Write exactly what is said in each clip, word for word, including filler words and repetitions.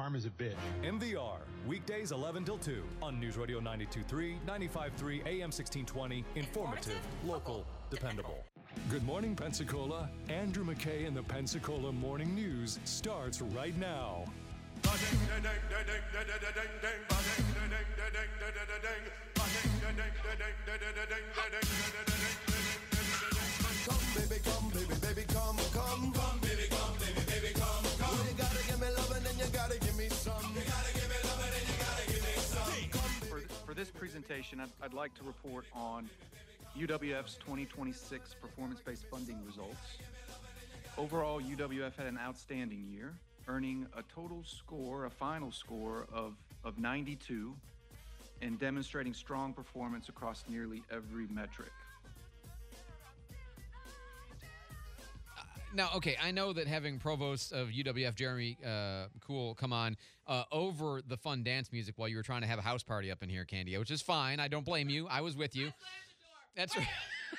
Karma's a bitch. M V R, weekdays eleven till two on News Radio ninety-two point three, ninety-five point three, A M sixteen twenty. Informative, local, dependable. Good morning, Pensacola. Andrew McKay and the Pensacola Morning News starts right now. Come, baby, come, baby, baby, come, come, come, baby, come, baby, baby, come, come. Well, you gotta give me lovin' and you gotta give me some. You gotta give me lovin' and you gotta give me some. Come, for, for this presentation, I'd, I'd like to report on U W F's twenty twenty-six performance-based funding results. Overall, U W F had an outstanding year, earning a total score, a final score of, of ninety-two, and demonstrating strong performance across nearly every metric. Now, okay, I know that having Provost of U W F, Jeremy uh, Cool, come on uh, over the fun dance music while you were trying to have a house party up in here, Candia, which is fine. I don't blame you. I was with you. That's right.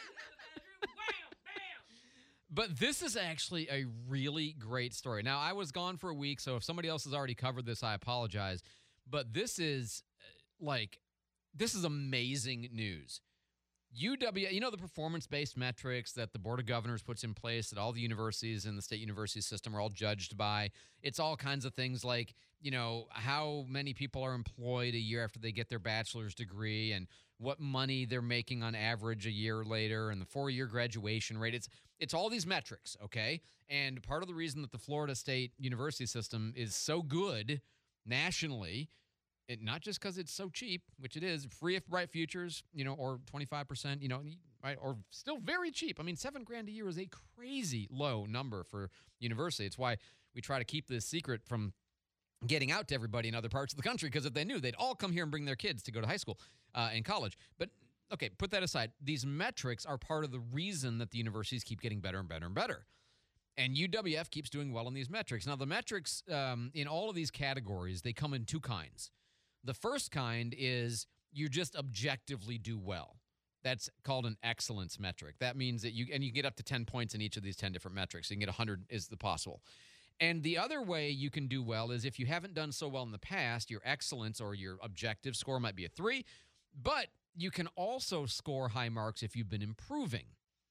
But this is actually a really great story. Now, I was gone for a week, so if somebody else has already covered this, I apologize. But this is, like, this is amazing news. U W, you know, the performance-based metrics that the Board of Governors puts in place that all the universities in the state university system are all judged by. It's all kinds of things like, you know, how many people are employed a year after they get their bachelor's degree and what money they're making on average a year later and the four-year graduation rate. It's it's all these metrics, okay? And part of the reason that the Florida State University system is so good nationally, it, not just because it's so cheap, which it is, free if bright futures, you know, or twenty-five percent, you know, right, or still very cheap. I mean, seven grand a year is a crazy low number for university. It's why we try to keep this secret from getting out to everybody in other parts of the country, because if they knew, they'd all come here and bring their kids to go to high school uh, and college. But, okay, put that aside. These metrics are part of the reason that the universities keep getting better and better and better. And U W F keeps doing well in these metrics. Now, the metrics um, in all of these categories, they come in two kinds. The first kind is you just objectively do well. That's called an excellence metric. That means that you, and you get up to ten points in each of these ten different metrics. You can get one hundred is the possible. And the other way you can do well is if you haven't done so well in the past, your excellence or your objective score might be a three, but you can also score high marks if you've been improving.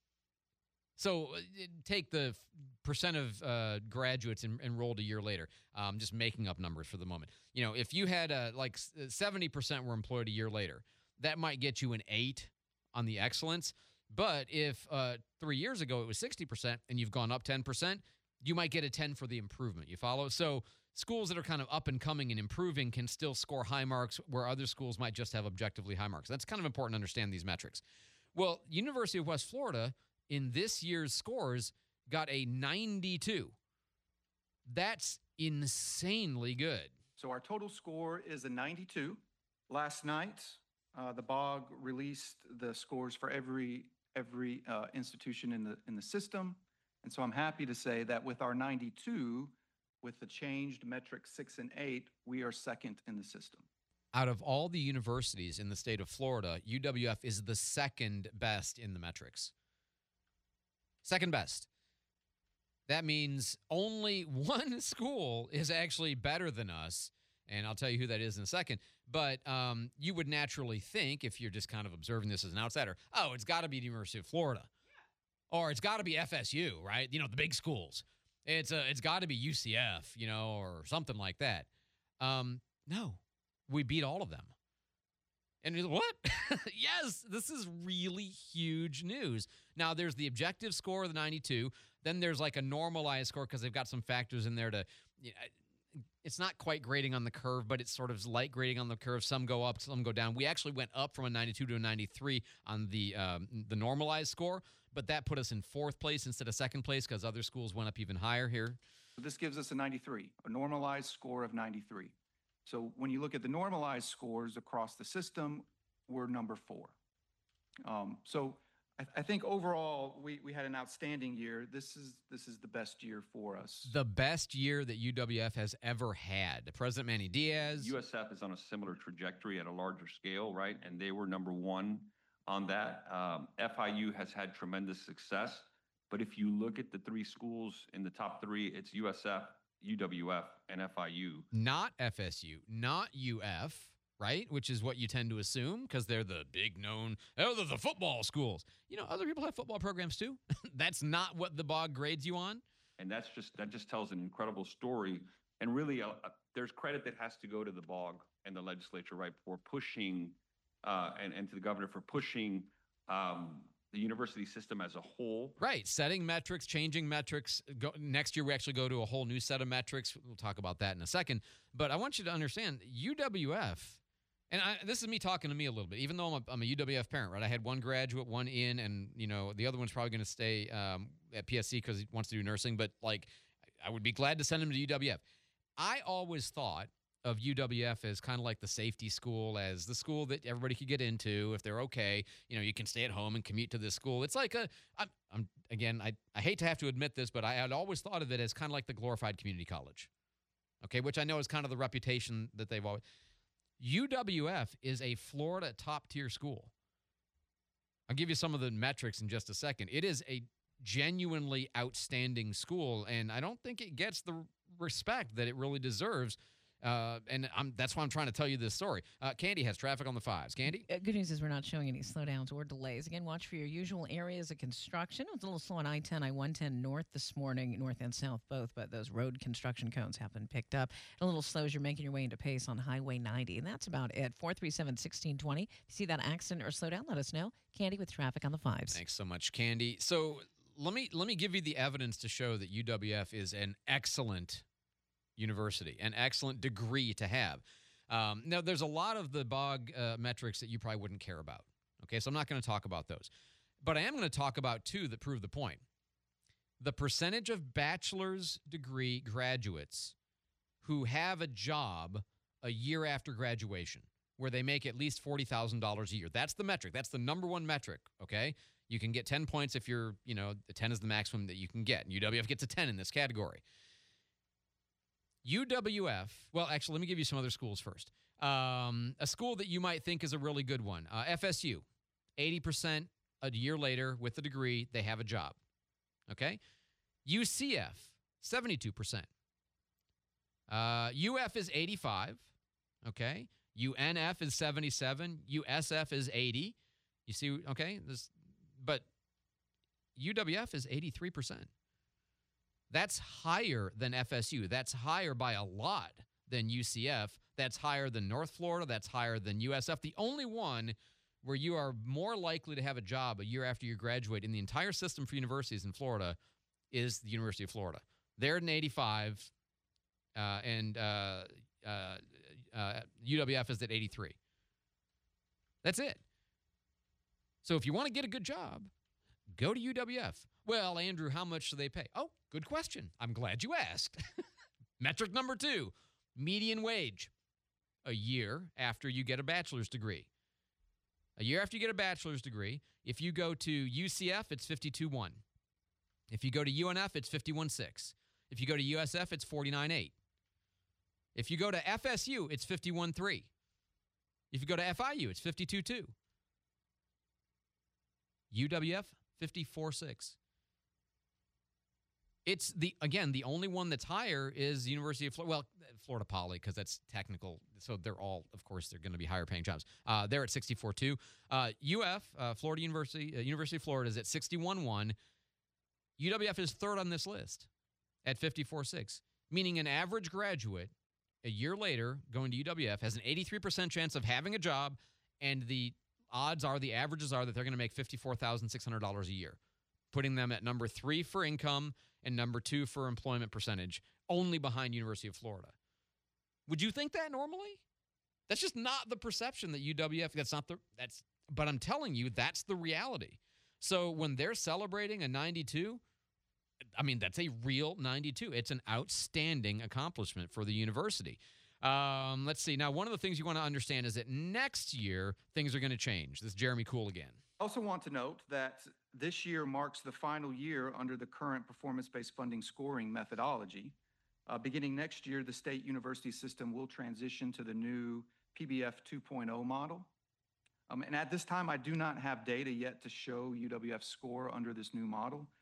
So take the percent of uh, graduates en- enrolled a year later. Um, just making up numbers for the moment. You know, if you had uh, like seventy percent were employed a year later, that might get you an eight on the excellence. But if uh, three years ago it was sixty percent and you've gone up ten percent, you might get a ten for the improvement. You follow? So schools that are kind of up and coming and improving can still score high marks where other schools might just have objectively high marks. That's kind of important to understand these metrics. Well, University of West Florida in this year's scores got a ninety-two. That's insanely good. So our total score is a ninety-two. Last night, uh, the B O G released the scores for every every uh, institution in the in the system. And so I'm happy to say that with our ninety-two, with the changed metrics six and eight, we are second in the system. Out of all the universities in the state of Florida, U W F is the second best in the metrics. Second best. That means only one school is actually better than us, and I'll tell you who that is in a second. But um, you would naturally think, if you're just kind of observing this as an outsider, oh, it's got to be the University of Florida. Yeah. Or it's got to be F S U, right? You know, the big schools. It's a, it's got to be U C F, you know, or something like that. Um, no, we beat all of them. And you're like, what? Yes, this is really huge news. Now, there's the objective score of the ninety-two. Then there's like a normalized score because they've got some factors in there to, you know, it's not quite grading on the curve, but it's sort of light grading on the curve. Some go up, some go down. We actually went up from a ninety-two to a ninety-three on the um, the normalized score, but that put us in fourth place instead of second place because other schools went up even higher here. This gives us a ninety-three, a normalized score of ninety-three. So when you look at the normalized scores across the system, we're number four. Um, so I, th- I think overall we, we had an outstanding year. This is this is the best year for us. The best year that U W F has ever had. President Manny Diaz. U S F is on a similar trajectory at a larger scale, right? And they were number one on that. Um, F I U has had tremendous success. But if you look at the three schools in the top three, it's U S F, U W F, and F I U. Not F S U, not U F, right? Which is what you tend to assume because they're the big known, oh, they're the football schools. You know, other people have football programs too. That's not what the Bog grades you on. And that's just, that just tells an incredible story. And really, uh, uh, there's credit that has to go to the Bog and the legislature, right, for pushing, uh, and, and to the governor for pushing um, the university system as a whole. Right. Setting metrics, changing metrics. Go, next year, we actually go to a whole new set of metrics. We'll talk about that in a second. But I want you to understand U W F, and I, this is me talking to me a little bit, even though I'm a, I'm a U W F parent, right? I had one graduate, one in, and, you know, the other one's probably going to stay um, at P S C because he wants to do nursing. But, like, I would be glad to send him to U W F. I always thought of U W F as kind of like the safety school, as the school that everybody could get into if they're okay. You know, you can stay at home and commute to this school. It's like a, I'm, I'm again, I, I hate to have to admit this, but I had always thought of it as kind of like the glorified community college, okay, which I know is kind of the reputation that they've always. U W F is a Florida top-tier school. I'll give you some of the metrics in just a second. It is a genuinely outstanding school, and I don't think it gets the respect that it really deserves. Uh, and I'm, that's why I'm trying to tell you this story. Uh, Candy has traffic on the fives. Candy? Uh, Good news is we're not showing any slowdowns or delays. Again, watch for your usual areas of construction. It was a little slow on I ten, I one ten north this morning, north and south both, but those road construction cones have been picked up. A little slow as you're making your way into Pace on Highway ninety, and that's about it. four three seven, one six two zero. If you see that accident or slowdown, let us know. Candy with traffic on the fives. Thanks so much, Candy. So let me let me give you the evidence to show that U W F is an excellent university, an excellent degree to have. Um, now, there's a lot of the Bog uh, metrics that you probably wouldn't care about. Okay, so I'm not going to talk about those. But I am going to talk about two that prove the point. The percentage of bachelor's degree graduates who have a job a year after graduation, where they make at least forty thousand dollars a year. That's the metric. That's the number one metric, okay? You can get ten points if you're, you know, the ten is the maximum that you can get. And U W F gets a ten in this category. U W F, well, actually, let me give you some other schools first. Um, a school that you might think is a really good one, uh, F S U, eighty percent a year later with a degree, they have a job, okay? U C F, seventy-two percent. Uh, U F is eighty-five, okay? U N F is seventy-seven. U S F is eighty. You see, okay? This, but U W F is eighty-three percent. That's higher than F S U. That's higher by a lot than U C F. That's higher than North Florida. That's higher than U S F. The only one where you are more likely to have a job a year after you graduate in the entire system for universities in Florida is the University of Florida. They're at an eighty-five, uh, and uh, uh, uh, U W F is at eighty-three. That's it. So if you want to get a good job, go to U W F. Well, Andrew, how much do they pay? Oh, good question. I'm glad you asked. Metric number two, median wage. A year after you get a bachelor's degree. A year after you get a bachelor's degree, if you go to U C F, it's fifty-two point one. If you go to U N F, it's fifty-one point six. If you go to U S F, it's forty-nine point eight. If you go to F S U, it's fifty-one point three. If you go to F I U, it's fifty-two point two. U W F, fifty-four point six. It's, the again, the only one that's higher is the University of Florida. Well, Florida Poly, because that's technical. So they're all, of course, they're going to be higher paying jobs. Uh, they're at sixty-four point two. Uh, U F, uh, Florida University, uh, University of Florida is at sixty-one point one. U W F is third on this list at fifty-four point six, meaning an average graduate a year later going to U W F has an eighty-three percent chance of having a job, and the odds are, the averages are that they're going to make fifty-four thousand six hundred dollars a year, putting them at number three for income and number two for employment percentage, only behind University of Florida. Would you think that normally? That's just not the perception that U W F, that's not the, that's, but I'm telling you, that's the reality. So when they're celebrating a ninety-two, I mean, that's a real ninety-two. It's an outstanding accomplishment for the university. Um, let's see. Now, one of the things you want to understand is that next year, things are going to change. This is Jeremy Cool again. I also want to note that this year marks the final year under the current performance-based funding scoring methodology. Uh, beginning next year, the state university system will transition to the new P B F two point oh model. Um, and at this time, I do not have data yet to show U W F's score under this new model.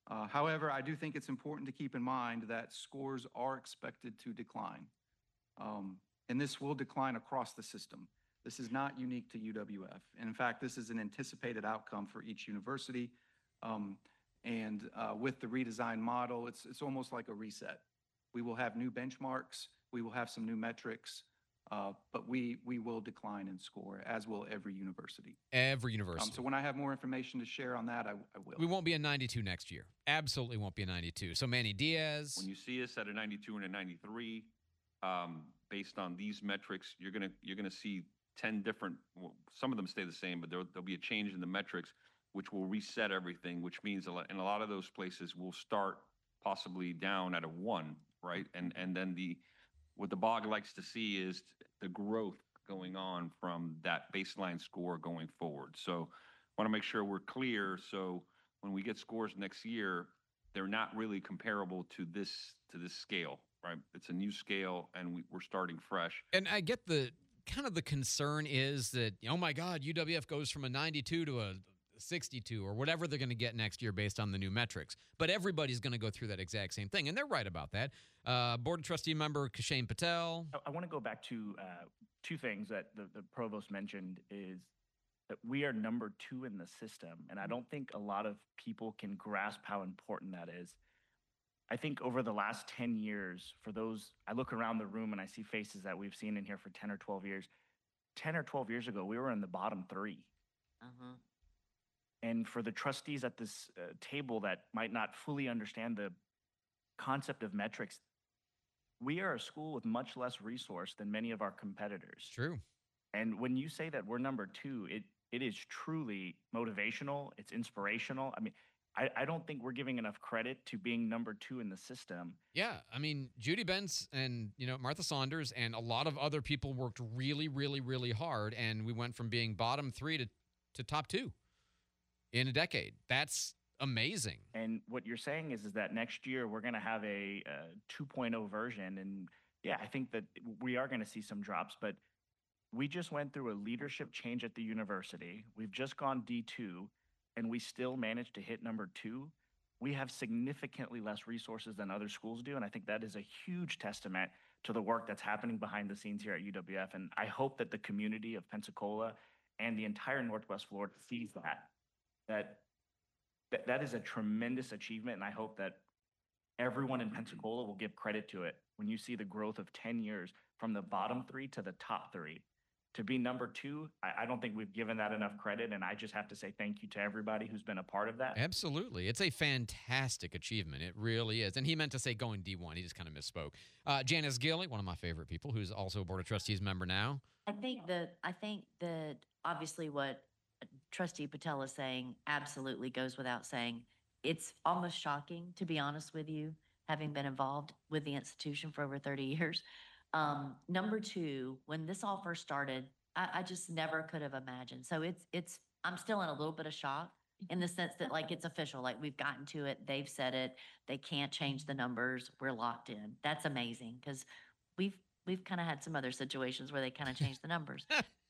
Uh, however, I do think it's important to keep in mind that scores are expected to decline. Um, and this will decline across the system. This is not unique to U W F. And in fact, this is an anticipated outcome for each university. Um, and uh, with the redesigned model, it's, it's almost like a reset. We will have new benchmarks, we will have some new metrics, uh, but we, we will decline in score, as will every university. Every Um, university. so when I have more information to share on that, I, I will. We won't be a ninety-two next year. Absolutely won't be a ninety-two. So Manny Diaz. When you see us at a ninety-two and a ninety-three, um, based on these metrics, you're gonna you're gonna see ten different. Well, some of them stay the same, but there, there'll be a change in the metrics, which will reset everything. Which means a lot, in a lot of those places, we'll start possibly down at a one, right? And and then the what the B O G likes to see is the growth going on from that baseline score going forward. So want to make sure we're clear. So when we get scores next year, they're not really comparable to this to this scale, right? It's a new scale, and we, we're starting fresh. And I get the kind of the concern is that, oh my God, U W F goes from a ninety-two to a sixty-two or whatever they're going to get next year based on the new metrics. But everybody's going to go through that exact same thing. And they're right about that. Uh, Board of Trustee member Kashane Patel. I, I want to go back to uh, two things that the, the provost mentioned is that we are number two in the system. And I don't think a lot of people can grasp how important that is. I think over the last ten years, for those, I look around the room and I see faces that we've seen in here for ten or twelve years. ten or twelve years ago, we were in the bottom three. Uh-huh. And for the trustees at this uh, table that might not fully understand the concept of metrics, we are a school with much less resource than many of our competitors. True. And when you say that we're number two, it it is truly motivational. It's inspirational. I mean, I, I don't think we're giving enough credit to being number two in the system. Yeah, I mean, Judy Benz and, you know, Martha Saunders and a lot of other people worked really, really, really hard, and we went from being bottom three to, to top two in a decade. That's amazing. And what you're saying is, is that next year we're going to have a, a two point oh version. And yeah, I think that we are going to see some drops, but we just went through a leadership change at the university. We've just gone D two, and we still managed to hit number two. We have significantly less resources than other schools do. And I think that is a huge testament to the work that's happening behind the scenes here at U W F. And I hope that the community of Pensacola and the entire Northwest Florida sees that. That, that that is a tremendous achievement, and I hope that everyone in Pensacola will give credit to it. When you see the growth of ten years from the bottom three to the top three, to be number two, I, I don't think we've given that enough credit, and I just have to say thank you to everybody who's been a part of that. Absolutely. It's a fantastic achievement. It really is. And he meant to say going D one. He just kind of misspoke. Uh, Janice Gilley, one of my favorite people, who's also a Board of Trustees member now. I think that I think that obviously what Trustee Patel is saying absolutely goes without saying. It's almost shocking, to be honest with you, having been involved with the institution for over thirty years. Um, number two, when this all first started, I, I just never could have imagined. So it's it's I'm still in a little bit of shock in the sense that like it's official, like we've gotten to it, they've said it, they can't change the numbers, we're locked in. That's amazing because we've we've kind of had some other situations where they kind of changed the numbers.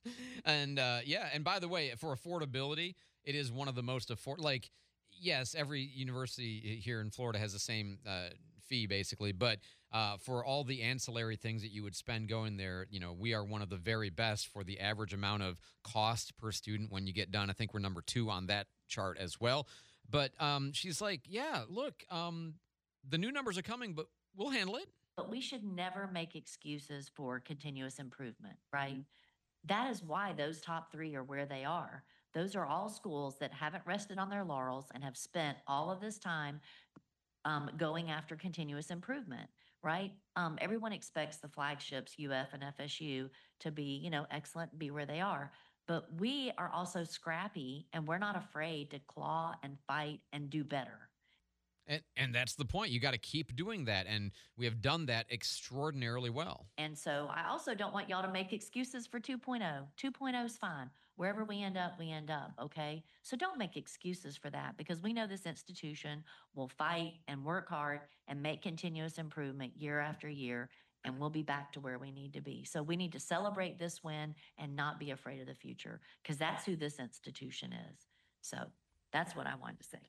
And uh, yeah, and by the way, for affordability, it is one of the most afford. Like, yes, every university here in Florida has the same uh, fee basically, but uh, for all the ancillary things that you would spend going there, you know, we are one of the very best for the average amount of cost per student when you get done. I think we're number two on that chart as well. But um, she's like, yeah, look, um, the new numbers are coming, but we'll handle it. But we should never make excuses for continuous improvement, right? That is why those top three are where they are. Those are all schools that haven't rested on their laurels and have spent all of this time um, going after continuous improvement, right? Um, everyone expects the flagships, U F and F S U, to be, you know, excellent and be where they are. But we are also scrappy, and we're not afraid to claw and fight and do better. And, and that's the point. You got to keep doing that. And we have done that extraordinarily well. And so I also don't want y'all to make excuses for two point oh. two point oh is fine. Wherever we end up, we end up, okay? So don't make excuses for that because we know this institution will fight and work hard and make continuous improvement year after year, and we'll be back to where we need to be. So we need to celebrate this win and not be afraid of the future because that's who this institution is. So that's what I wanted to say.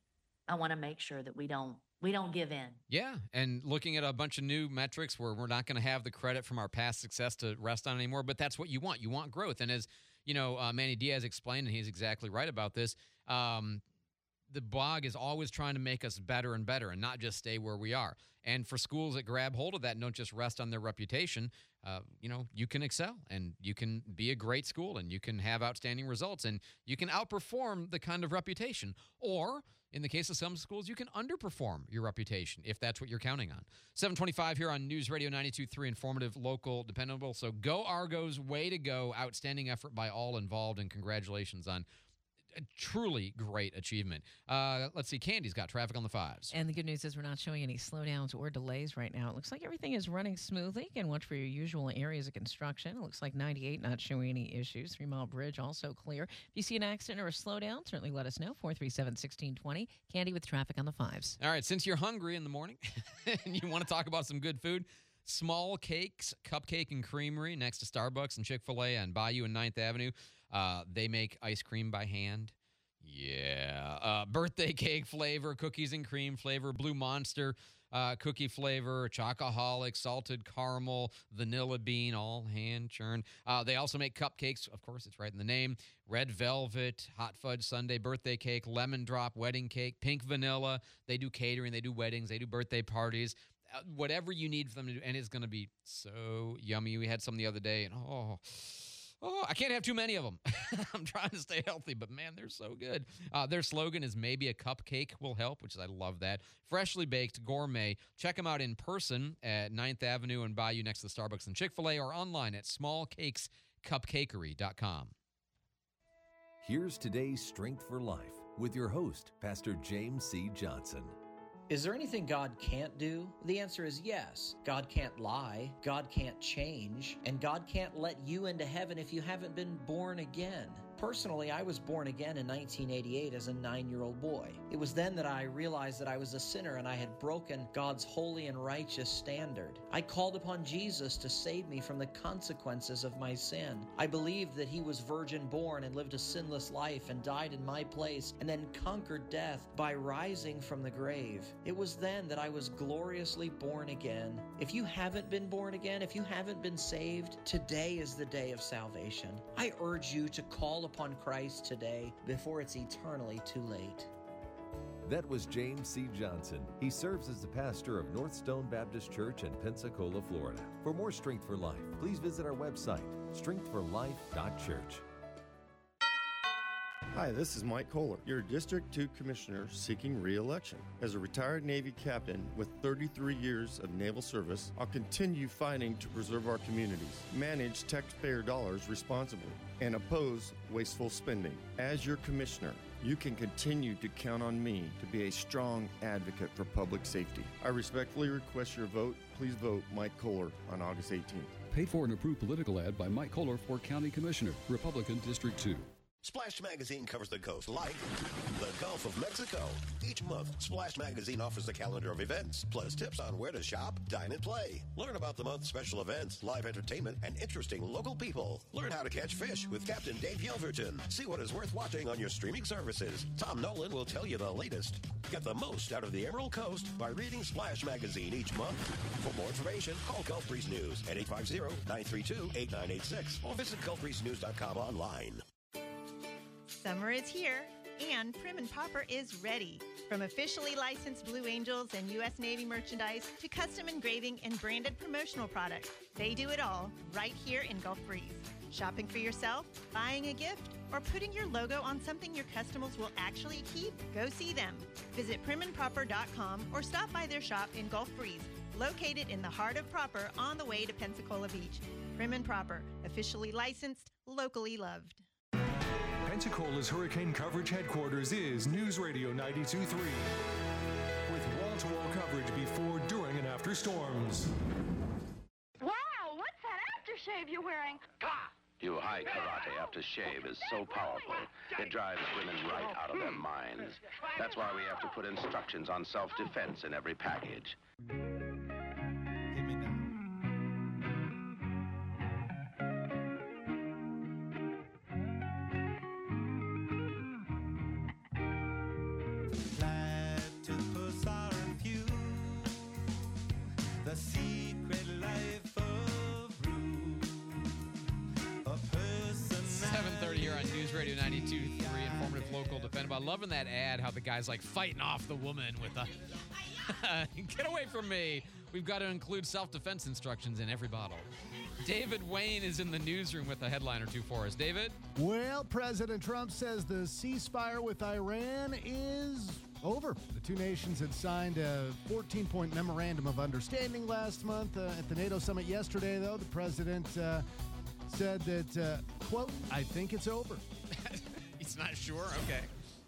I want to make sure that we don't we don't give in. Yeah, and looking at a bunch of new metrics where we're not going to have the credit from our past success to rest on anymore, but that's what you want. You want growth. And as, you know, uh, Manny Diaz explained, and he's exactly right about this, um, the B O G is always trying to make us better and better and not just stay where we are. And for schools that grab hold of that and don't just rest on their reputation, uh, you know, you can excel and you can be a great school and you can have outstanding results and you can outperform the kind of reputation. Or in the case of some schools, you can underperform your reputation if that's what you're counting on. seven twenty-five here on News Radio ninety-two point three, informative, local, dependable. So go Argos, way to go. Outstanding effort by all involved, and congratulations on a truly great achievement. Uh, let's see. Candy's got traffic on the fives. And the good news is we're not showing any slowdowns or delays right now. It looks like everything is running smoothly. You can watch for your usual areas of construction. It looks like ninety-eight not showing any issues. Three Mile Bridge also clear. If you see an accident or a slowdown, certainly let us know. four three seven, one six two zero. Candy with traffic on the fives. All right. Since you're hungry in the morning and you want to talk about some good food, Small Cakes Cupcake and Creamery next to Starbucks and Chick-fil-A on Bayou and ninth Avenue. Uh, they make ice cream by hand. Yeah. Uh, birthday cake flavor, cookies and cream flavor, Blue Monster uh, cookie flavor, Chocoholic, salted caramel, vanilla bean, all hand churned. Uh, they also make cupcakes. Of course, it's right in the name. Red velvet, hot fudge sundae, birthday cake, lemon drop, wedding cake, pink vanilla. They do catering. They do weddings. They do birthday parties. Uh, whatever you need for them to do. And it's going to be so yummy. We had some the other day, and oh... Oh, I can't have too many of them. I'm trying to stay healthy, but man, they're so good. Uh, their slogan is maybe a cupcake will help, which is, I love that. Freshly baked, gourmet. Check them out in person at ninth Avenue and Bayou next to the Starbucks and Chick-fil-A, or online at small cakes cupcakery dot com. Here's today's Strength for Life with your host, Pastor James C. Johnson. Is there anything God can't do? The answer is yes. God can't lie, God can't change, and God can't let you into heaven if you haven't been born again. Personally, I was born again in nineteen eighty-eight as a nine-year-old boy. It was then that I realized that I was a sinner and I had broken God's holy and righteous standard. I called upon Jesus to save me from the consequences of my sin. I believed that he was virgin born and lived a sinless life and died in my place and then conquered death by rising from the grave. It was then that I was gloriously born again. If you haven't been born again, if you haven't been saved, today is the day of salvation. I urge you to call upon Christ today before it's eternally too late. That was James C. Johnson. He serves as the pastor of North Stone Baptist Church in Pensacola, Florida. For more Strength for Life, please visit our website, strength for life dot church. Hi, this is Mike Kohler, your District two Commissioner seeking re-election. As a retired Navy captain with thirty-three years of naval service, I'll continue fighting to preserve our communities, manage taxpayer dollars responsibly, and oppose wasteful spending. As your Commissioner, you can continue to count on me to be a strong advocate for public safety. I respectfully request your vote. Please vote Mike Kohler on August eighteenth. Paid for and approved political ad by Mike Kohler for County Commissioner, Republican District two. Splash Magazine covers the coast like the Gulf of Mexico. Each month, Splash Magazine offers a calendar of events, plus tips on where to shop, dine, and play. Learn about the month's special events, live entertainment, and interesting local people. Learn how to catch fish with Captain Dave Yelverton. See what is worth watching on your streaming services. Tom Nolan will tell you the latest. Get the most out of the Emerald Coast by reading Splash Magazine each month. For more information, call Gulf Breeze News at eight five zero, nine three two, eight nine eight six or visit gulf breeze news dot com online. Summer is here, and Prim and Popper is ready. From officially licensed Blue Angels and U S Navy merchandise to custom engraving and branded promotional products, they do it all right here in Gulf Breeze. Shopping for yourself, buying a gift, or putting your logo on something your customers will actually keep? Go see them. Visit prim and proper dot com or stop by their shop in Gulf Breeze, located in the heart of Proper on the way to Pensacola Beach. Prim and Proper, officially licensed, locally loved. Pensacola's hurricane coverage headquarters is News Radio ninety-two point three. With wall-to-wall coverage before, during, and after storms. Wow, what's that aftershave you're wearing? New High Karate Aftershave is so powerful, it drives women right out of their minds. That's why we have to put instructions on self-defense in every package. News Radio ninety-two point three, informative, local, dependable. I'm loving that ad, how the guy's like fighting off the woman with a, get away from me. We've got to include self-defense instructions in every bottle. David Wayne is in the newsroom with a headline or two for us. David? Well, President Trump says the ceasefire with Iran is over. The two nations had signed a fourteen-point memorandum of understanding last month. Uh, at the NATO summit yesterday, though, the president uh, said that, uh, quote, I think it's over. He's not sure? Okay.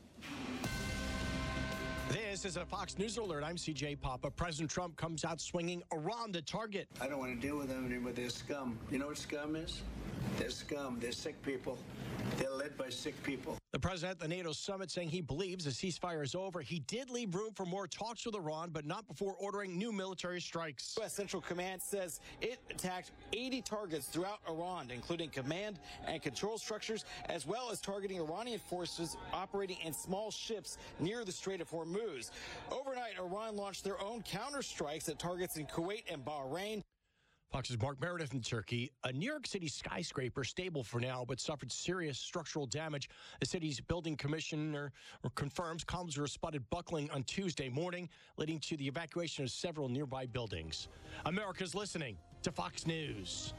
This is a Fox News alert. I'm C J Papa. President Trump comes out swinging Iran to target. I don't want to deal with them anymore. They're scum. You know what scum is? They're scum. They're sick people. They're led by sick people. The president at the NATO summit saying he believes the ceasefire is over. He did leave room for more talks with Iran, but not before ordering new military strikes. U S Central Command says it attacked eighty targets throughout Iran, including command and control structures, as well as targeting Iranian forces operating in small ships near the Strait of Hormuz. Overnight, Iran launched their own counterstrikes at targets in Kuwait and Bahrain. Fox's Mark Meredith in Turkey. A New York City skyscraper, stable for now, but suffered serious structural damage. The city's building commissioner confirms columns were spotted buckling on Tuesday morning, leading to the evacuation of several nearby buildings. America's listening to Fox News.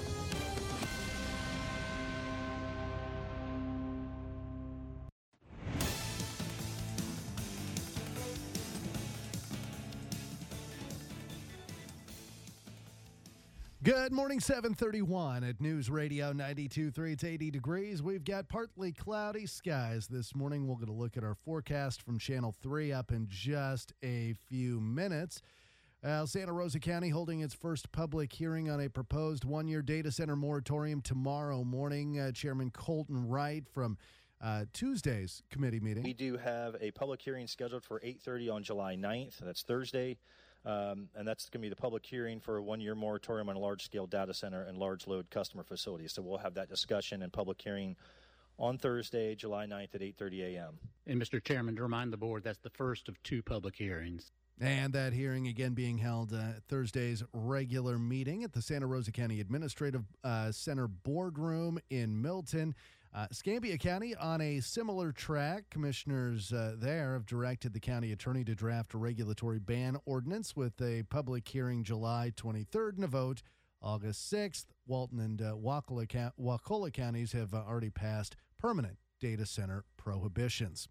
Good morning, seven thirty-one at News Radio ninety-two point three. It's eighty degrees. We've got partly cloudy skies this morning. We're going to look at our forecast from Channel three up in just a few minutes. Uh, Santa Rosa County holding its first public hearing on a proposed one-year data center moratorium tomorrow morning. Uh, Chairman Colton Wright from uh, Tuesday's committee meeting. We do have a public hearing scheduled for eight thirty on July ninth. That's Thursday. Um, and that's going to be the public hearing for a one-year moratorium on a large-scale data center and large-load customer facilities. So we'll have that discussion and public hearing on Thursday, July ninth at eight thirty a.m. And, Mister Chairman, to remind the board, that's the first of two public hearings. And that hearing again being held uh, at Thursday's regular meeting at the Santa Rosa County Administrative uh, Center boardroom in Milton. Uh, Escambia County on a similar track. Commissioners uh, there have directed the county attorney to draft a regulatory ban ordinance with a public hearing July twenty-third and a vote August sixth. Walton and uh, Wakulla, Wakulla counties have uh, already passed permanent data center prohibitions.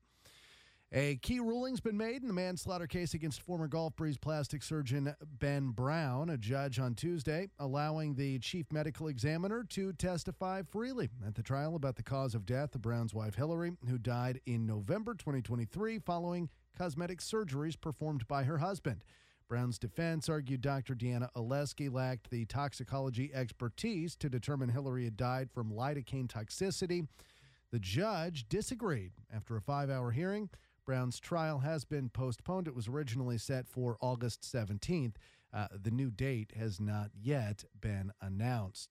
A key ruling's been made in the manslaughter case against former Gulf Breeze plastic surgeon Ben Brown. A judge on Tuesday allowing the chief medical examiner to testify freely at the trial about the cause of death of Brown's wife Hillary, who died in November twenty twenty-three following cosmetic surgeries performed by her husband. Brown's defense argued Doctor Deanna Oleski lacked the toxicology expertise to determine Hillary had died from lidocaine toxicity. The judge disagreed after a five-hour hearing. Brown's trial has been postponed. It was originally set for August seventeenth. Uh, the new date has not yet been announced.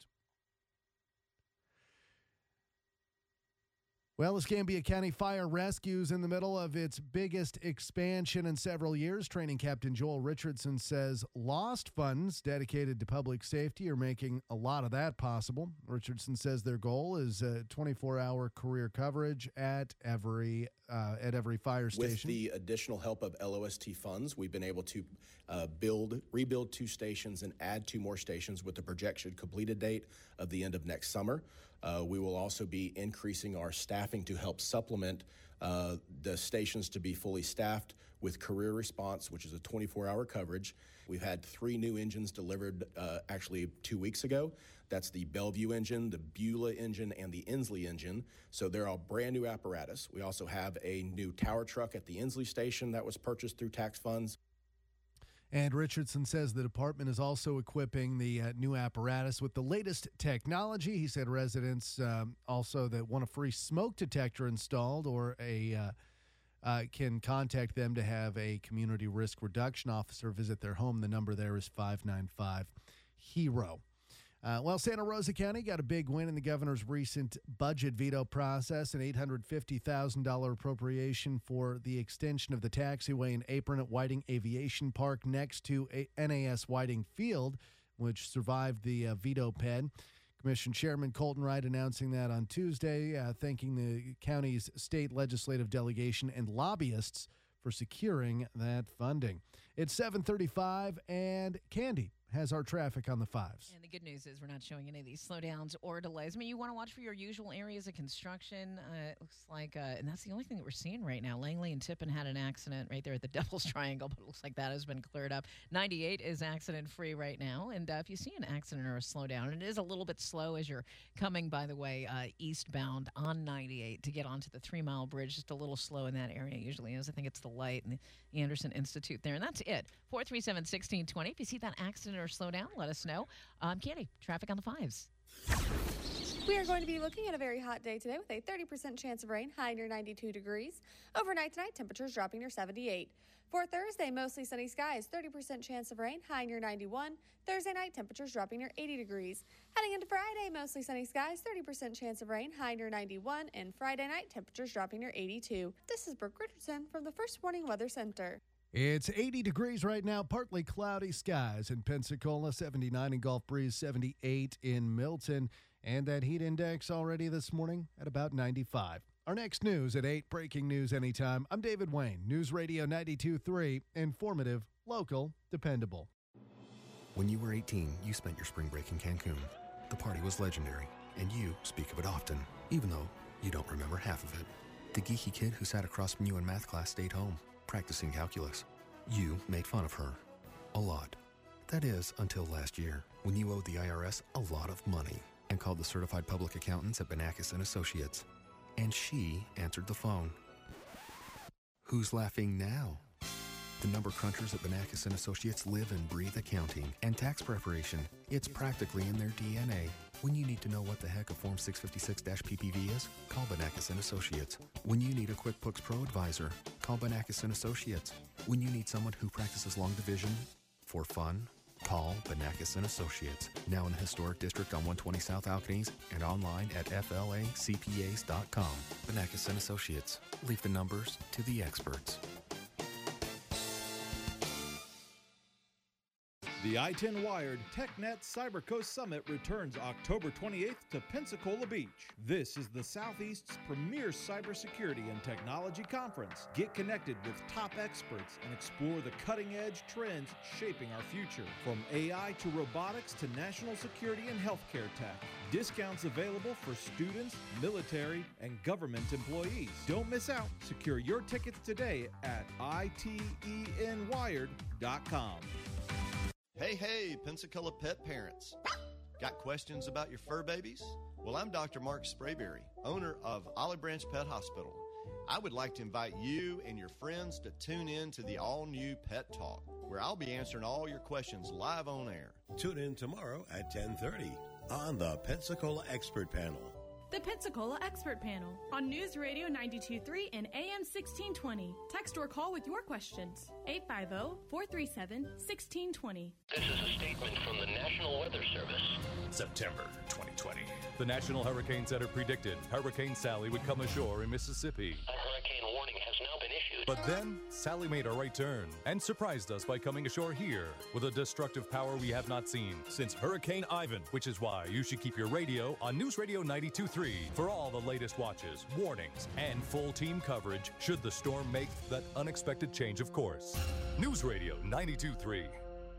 Well, Escambia County Fire Rescue's in the middle of its biggest expansion in several years. Training Captain Joel Richardson says lost funds dedicated to public safety are making a lot of that possible. Richardson says their goal is a twenty-four hour career coverage at every uh, at every fire station. With the additional help of L O S T funds, we've been able to uh, build, rebuild two stations and add two more stations with the projected completed date of the end of next summer. Uh, we will also be increasing our staffing to help supplement uh, the stations to be fully staffed with career response, which is a twenty-four hour coverage. We've had three new engines delivered uh, actually two weeks ago. That's the Bellevue engine, the Beulah engine, and the Inslee engine. So they're all brand new apparatus. We also have a new tower truck at the Inslee station that was purchased through tax funds. And Richardson says the department is also equipping the uh, new apparatus with the latest technology. He said residents um, also that want a free smoke detector installed or a uh, uh, can contact them to have a community risk reduction officer visit their home. The number there is five nine five HERO. Uh, well, Santa Rosa County got a big win in the governor's recent budget veto process, an eight hundred fifty thousand dollars appropriation for the extension of the taxiway and apron at Whiting Aviation Park next to a N A S Whiting Field, which survived the uh, veto pen. Commission Chairman Colton Wright announcing that on Tuesday, uh, thanking the county's state legislative delegation and lobbyists for securing that funding. It's seven thirty-five, and Candy has our traffic on the fives. And the good news is we're not showing any of these slowdowns or delays. I mean, you want to watch for your usual areas of construction. Uh, it looks like, uh, and that's the only thing that we're seeing right now. Langley and Tippin had an accident right there at the Devil's Triangle, but it looks like that has been cleared up. ninety-eight is accident-free right now. And uh, if you see an accident or a slowdown, and it is a little bit slow as you're coming, by the way, uh, eastbound on ninety-eight to get onto the three-mile bridge. Just a little slow in that area. It usually is. I think it's the light and the Anderson Institute there. And that's it. four three seven, one six two zero. If you see that accident or slow down, let us know. Um, Candy, traffic on the fives. We are going to be looking at a very hot day today with a thirty percent chance of rain, high near ninety-two degrees. Overnight tonight, temperatures dropping near seventy-eight. For Thursday, mostly sunny skies, thirty percent chance of rain, high near ninety-one. Thursday night, temperatures dropping near eighty degrees. Heading into Friday, mostly sunny skies, thirty percent chance of rain, high near ninety-one. And Friday night, temperatures dropping near eighty-two. This is Brooke Richardson from the First Warning Weather Center. It's eighty degrees right now, partly cloudy skies in Pensacola, seventy-nine in Gulf Breeze, seventy-eight in Milton, and that heat index already this morning at about ninety-five. Our next news at eight, breaking news anytime. I'm David Wayne, News Radio ninety-two point three, informative, local, dependable. When you were eighteen, you spent your spring break in Cancun. The party was legendary, and you speak of it often, even though you don't remember half of it. The geeky kid who sat across from you in math class stayed home, practicing calculus. You made fun of her. A lot. That is, until last year, when you owed the I R S a lot of money and called the certified public accountants at Benakis and Associates. And she answered the phone. Who's laughing now? The number crunchers at Benakis and Associates live and breathe accounting and tax preparation. It's practically in their D N A. When you need to know what the heck a Form six fifty-six P P V is, call Benakis and Associates. When you need a QuickBooks Pro advisor, call Benakis and Associates. When you need someone who practices long division for fun, call Benakis and Associates. Now in the Historic District on one twenty South Alcanese and online at F L A C P As dot com. Benakis and Associates. Leave the numbers to the experts. The I ten Wired TechNet CyberCoast Summit returns October twenty-eighth to Pensacola Beach. This is the Southeast's premier cybersecurity and technology conference. Get connected with top experts and explore the cutting-edge trends shaping our future. From A I to robotics to national security and healthcare tech. Discounts available for students, military, and government employees. Don't miss out. Secure your tickets today at I T E N wired dot com. Hey, hey, Pensacola pet parents. Got questions about your fur babies? Well, I'm Doctor Mark Sprayberry, owner of Olive Branch Pet Hospital. I would like to invite you and your friends to tune in to the all-new Pet Talk, where I'll be answering all your questions live on air. Tune in tomorrow at ten thirty on the Pensacola Expert Panel. The Pensacola Expert Panel on News Radio ninety-two point three and A M sixteen twenty. Text or call with your questions. eight five zero, four three seven, one six two zero. This is a statement from the National Weather Service. September twenty twenty. The National Hurricane Center predicted Hurricane Sally would come ashore in Mississippi. A hurricane warning has now been issued. But then, Sally made a right turn and surprised us by coming ashore here with a destructive power we have not seen since Hurricane Ivan, which is why you should keep your radio on News Radio ninety-two point three for all the latest watches, warnings, and full team coverage should the storm make that unexpected change of course. News Radio ninety-two point three.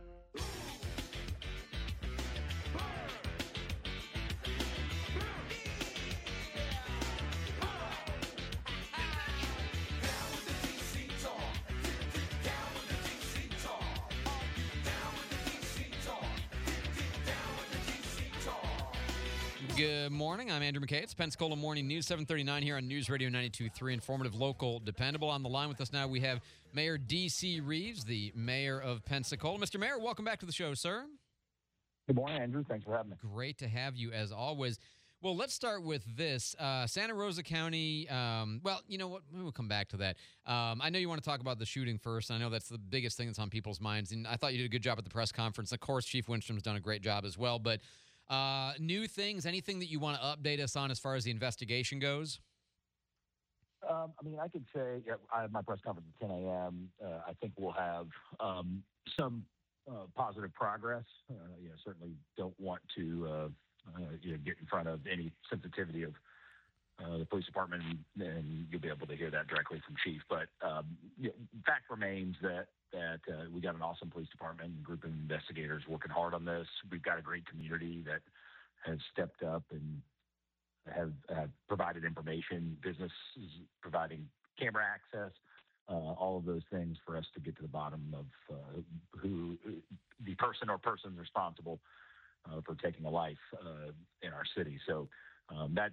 Good morning. I'm Andrew McKay. It's Pensacola Morning News, seven thirty-nine here on News Radio ninety-two point three. Informative, local, dependable. On the line with us now, we have Mayor D C. Reeves, the mayor of Pensacola. Mister Mayor, welcome back to the show, sir. Good morning, Andrew. Thanks for having me. Great to have you, as always. Well, let's start with this. Uh, Santa Rosa County, um, well, you know what? We'll come back to that. Um, I know you want to talk about the shooting first, and I know that's the biggest thing that's on people's minds, and I thought you did a good job at the press conference. Of course, Chief Winstrom's done a great job as well, but Uh, new things, anything that you want to update us on as far as the investigation goes? Um, I mean, I could say yeah, I have my press conference at ten a.m. Uh, I think we'll have um, some uh, positive progress. Uh, you know, certainly don't want to uh, uh, you know, get in front of any sensitivity of uh, the police department, and, and you'll be able to hear that directly from Chief. But um, you know, fact remains that that uh, we got an awesome police department and group of investigators working hard on this. We've got a great community that has stepped up and have, have provided information, businesses providing camera access, uh, all of those things for us to get to the bottom of uh, who the person or persons responsible uh, for taking a life uh, in our city. So um, that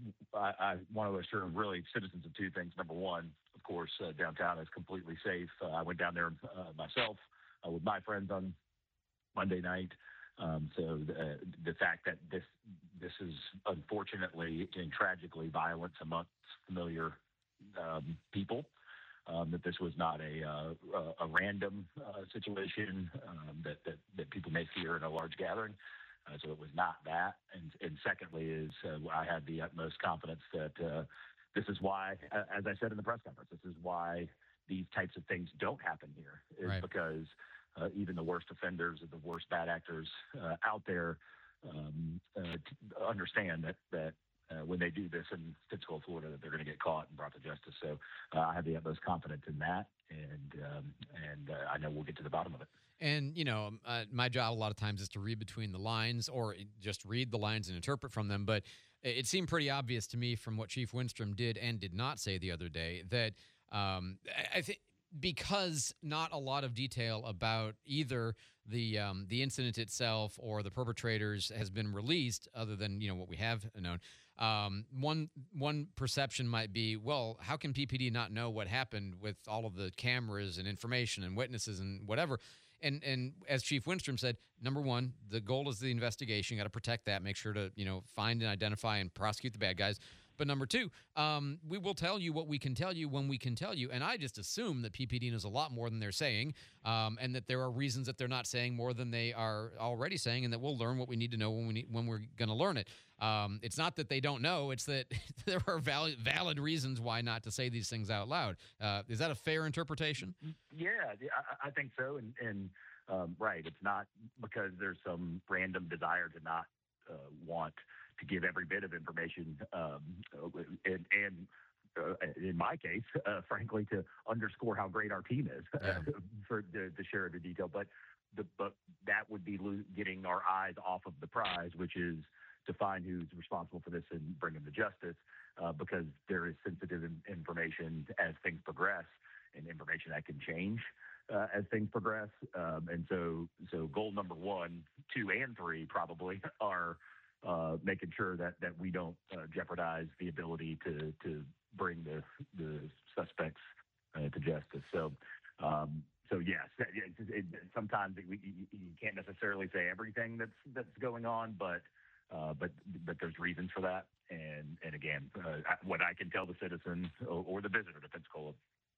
I, I want to assure really citizens of two things. Number one, of course, uh, downtown is completely safe. Uh, I went down there uh, myself uh, with my friends on Monday night. Um, so the, the fact that this this is unfortunately and tragically violence amongst familiar um, people, um, that this was not a uh, a, a random uh, situation um, that, that that people may fear in a large gathering. Uh, so it was not that. And, and secondly is uh, I have the utmost confidence that uh, this is why, as I said in the press conference, this is why these types of things don't happen here, is Right. because uh, even the worst offenders and the worst bad actors uh, out there um, uh, t- understand that, that uh, when they do this in Pensacola, Florida, that they're going to get caught and brought to justice. So uh, I have the utmost confidence in that, and um, and uh, I know we'll get to the bottom of it. And, you know, uh, my job a lot of times is to read between the lines or just read the lines and interpret from them. But it seemed pretty obvious to me from what Chief Winstrom did and did not say the other day that um, I I think because not a lot of detail about either the um, the incident itself or the perpetrators has been released, other than, you know, what we have known. Um, one one perception might be, well, how can P P D not know what happened with all of the cameras and information and witnesses and whatever? And and as Chief Winstrom said, number one, the goal is the investigation. You got to protect that. Make sure to, you know, find and identify and prosecute the bad guys. But number two, um, we will tell you what we can tell you when we can tell you. And I just assume that P P D knows a lot more than they're saying, um, and that there are reasons that they're not saying more than they are already saying, and that we'll learn what we need to know when we need, when we're going to learn it. Um, it's not that they don't know; it's that there are valid, valid reasons why not to say these things out loud. Uh, is that a fair interpretation? Yeah, I, I think so. And, and um, right, it's not because there's some random desire to not uh, want to give every bit of information, um, and, and uh, in my case, uh, frankly, to underscore how great our team is Yeah. for to, to share the detail. But the, but that would be lo- getting our eyes off of the prize, which is to find who's responsible for this and bring them to justice, uh, because there is sensitive in- information as things progress, and information that can change uh, as things progress. Um, and so, so goal number one, two, and three probably are uh, making sure that, that we don't uh, jeopardize the ability to, to bring the, the suspects uh, to justice. So, um, so yes, it, it, it, sometimes it, we, you, you can't necessarily say everything that's that's going on, but uh, but but there's reasons for that. And and again, uh, what I can tell the citizen or, or the visitor to Pensacola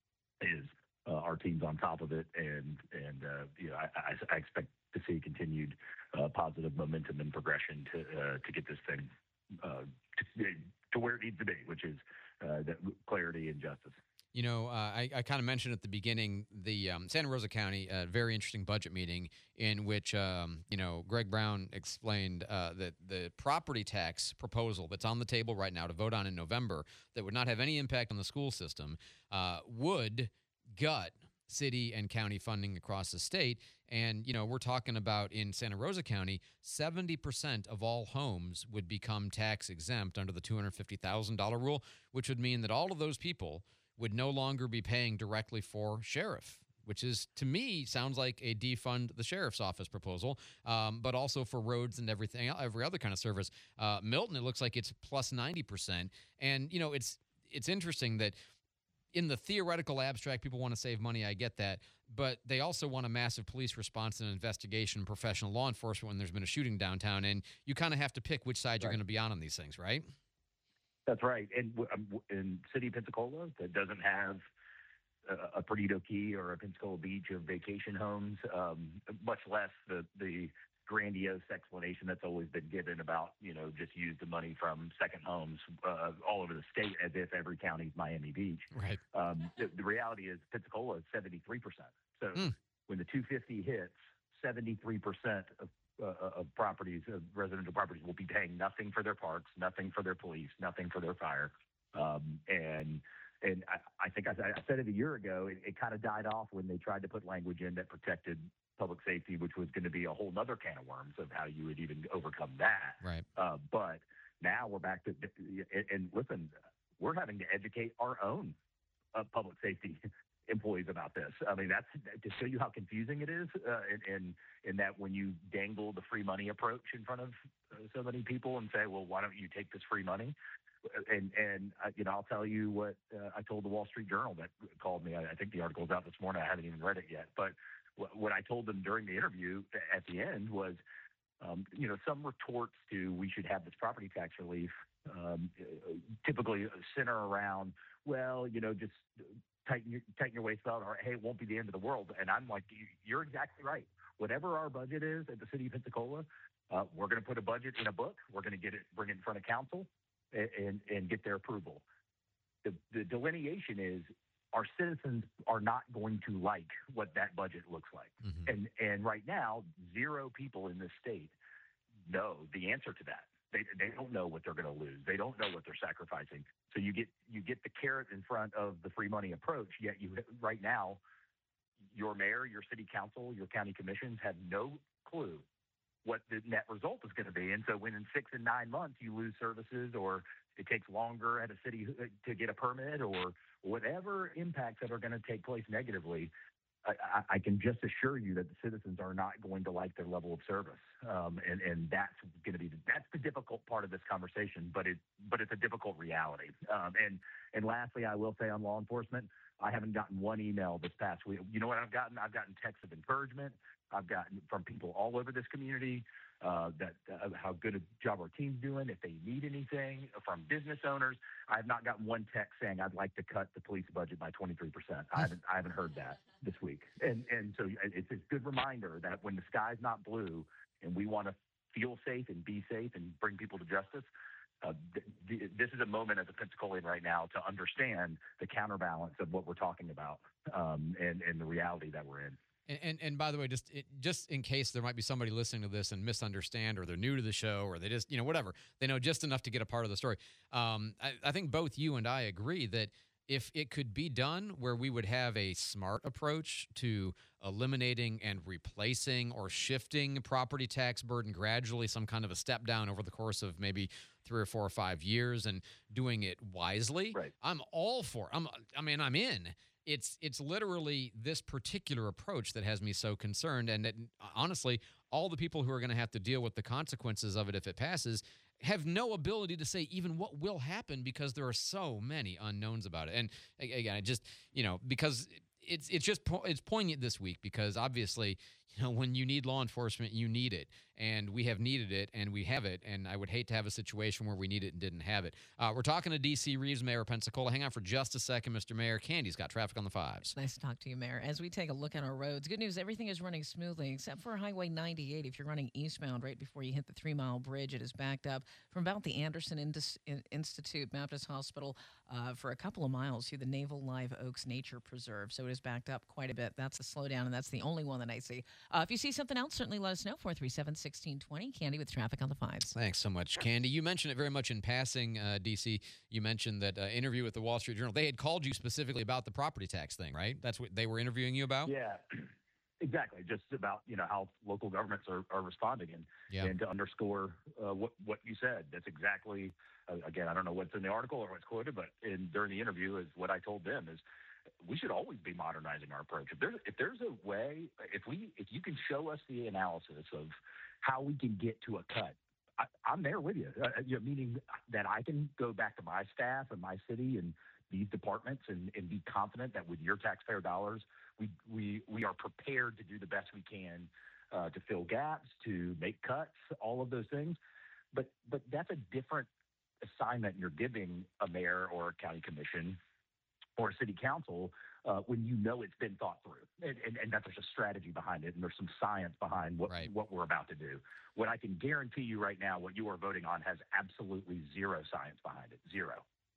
is uh, our team's on top of it, and and uh, you know I, I, I expect to see continued uh, positive momentum and progression to uh, to get this thing uh, to, to where it needs to be, which is uh, that clarity and justice. You know, uh, I, I kind of mentioned at the beginning the um, Santa Rosa County, uh, very interesting budget meeting in which, um, you know, Greg Brown explained uh, that the property tax proposal that's on the table right now to vote on in November that would not have any impact on the school system uh, would gut city and county funding across the state. And, you know, we're talking about in Santa Rosa County, seventy percent of all homes would become tax exempt under the two hundred fifty thousand dollars rule, which would mean that all of those people would no longer be paying directly for sheriff, which is, to me, sounds like a defund the sheriff's office proposal, um, but also for roads and everything, every other kind of service. Uh, Milton, it looks like it's plus ninety percent. And, you know, it's it's interesting that in the theoretical abstract, people want to save money. I get that. But they also want a massive police response and investigation, professional law enforcement when there's been a shooting downtown. And you kind of have to pick which side you're going to be on on these things, right? That's right. And w- um, w- in City of Pensacola, that doesn't have a, a Perdido Key or a Pensacola Beach of vacation homes, um, much less the, the grandiose explanation that's always been given about, you know, just use the money from second homes uh, all over the state as if every county's Miami Beach. Right. Um, the, the reality is Pensacola is seventy-three percent. So Mm. when the two fifty hits, seventy-three percent of uh, of properties, of residential properties, will be paying nothing for their parks, nothing for their police, nothing for their fire. Um, and and I, I think I, I said it a year ago, it, it kind of died off when they tried to put language in that protected public safety, which was going to be a whole nother can of worms of how you would even overcome that. Right. Uh, but now we're back to, and, and listen, we're having to educate our own uh, public safety employees about this. I mean, that's to show you how confusing it is, uh, in, in in that when you dangle the free money approach in front of uh, so many people and say, well, why don't you take this free money? And and uh, you know, I'll tell you what uh, I told the Wall Street Journal that called me. I, I think the article's out this morning. I haven't even read it yet. But w- what I told them during the interview at the end was, um, you know, some retorts to we should have this property tax relief um, typically center around, well, you know, just tighten your, tighten your waist belt, or hey, it won't be the end of the world. And I'm like, you're exactly right. Whatever our budget is at the city of Pensacola, uh, we're going to put a budget in a book. We're going to get it, bring it in front of council, and, and, and get their approval. The, the delineation is our citizens are not going to like what that budget looks like. Mm-hmm. And, and right now, zero people in this state know the answer to that. They, they don't know what they're going to lose. They don't know what they're sacrificing. So you get you get the carrot in front of the free money approach. Yet you right now, your mayor, your city council, your county commissions have no clue what the net result is going to be. And so when in six and nine months you lose services, or it takes longer at a city to get a permit, or whatever impacts that are going to take place negatively, I, I can just assure you that the citizens are not going to like their level of service, um, and and that's going to be the, that's the difficult part of this conversation. But it but it's a difficult reality. Um, and and lastly, I will say on law enforcement, I haven't gotten one email this past week. You know what I've gotten? I've gotten texts of encouragement. I've gotten from people all over this community uh, that uh, how good a job our team's doing. If they need anything from business owners, I have not gotten one text saying I'd like to cut the police budget by twenty-three percent. I haven't I haven't heard that this week. And and so it's a good reminder that when the sky's not blue and we want to feel safe and be safe and bring people to justice, uh, th- th- this is a moment as a Pensacolian right now to understand the counterbalance of what we're talking about, um, and and the reality that we're in. And, and and by the way, just it, just in case there might be somebody listening to this and misunderstand, or they're new to the show, or they just, you know, whatever, they know just enough to get a part of the story. Um, I, I think both you and I agree that if it could be done where we would have a smart approach to eliminating and replacing or shifting property tax burden gradually, some kind of a step down over the course of maybe three or four or five years, and doing it wisely, right. I'm all for it. I'm, I mean, I'm in. It's it's literally this particular approach that has me so concerned, and that, honestly, all the people who are going to have to deal with the consequences of it if it passes have no ability to say even what will happen, because there are so many unknowns about it. And again, I just, you know, because it's it's just po- it's poignant this week, because obviously, you know, when you need law enforcement, you need it, and we have needed it, and we have it, and I would hate to have a situation where we need it and didn't have it. Uh, we're talking to D C Reeves, Mayor of Pensacola. Hang on for just a second, Mister Mayor. Candy's got traffic on the fives. Nice to talk to you, Mayor. As we take a look at our roads, good news, everything is running smoothly except for Highway ninety-eight. If you're running eastbound right before you hit the three-mile bridge, it is backed up from about the Anderson Indus- Institute Baptist Hospital uh, for a couple of miles to the Naval Live Oaks Nature Preserve. So it is backed up quite a bit. That's a slowdown, and that's the only one that I see. Uh, if you see something else, certainly let us know. four three seven, one six two zero. Candy with traffic on the fives. Thanks so much, Candy. You mentioned it very much in passing, uh, D C. You mentioned that uh, interview with the Wall Street Journal. They had called you specifically about the property tax thing, right? That's what they were interviewing you about? Yeah, exactly. Just about, you know, how local governments are, are responding, and yeah. and to underscore uh, what what you said. That's exactly, uh, again, I don't know what's in the article or what's quoted, but in, during the interview is what I told them is we should always be modernizing our approach. If there's if there's a way, if we if you can show us the analysis of how we can get to a cut, I, I'm there with you. Uh, you know, meaning that I can go back to my staff and my city and these departments and, and be confident that with your taxpayer dollars, we we we are prepared to do the best we can uh, to fill gaps, to make cuts, all of those things. But but that's a different assignment you're giving a mayor or a county commission or a city council uh, when you know it's been thought through, and, and, and that there's a strategy behind it, and there's some science behind what, right. what we're about to do. What I can guarantee you right now, what you are voting on has absolutely zero science behind it, zero.